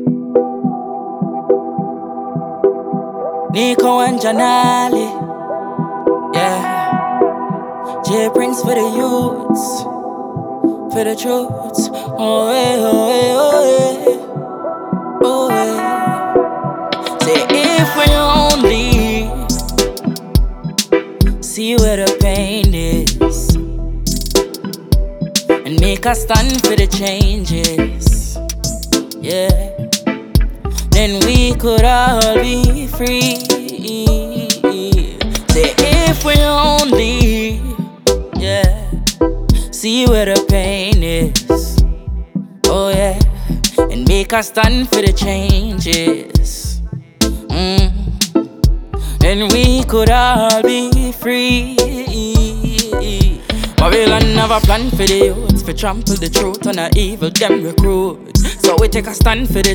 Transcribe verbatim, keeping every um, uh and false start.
Nico and Janali, yeah. J Prince for the youths, for the truths. Oh yeah, oh yeah, oh yeah, oh yeah. Say if we only see where the pain is and make a stand for the changes, yeah, then we could all be free. Say if we only, yeah, see where the pain is, oh yeah, and make a stand for the changes, mm. Then we could all be free. Babylon have a plan for the youths, for trample the truth on a evil them recruit. So we take a stand for the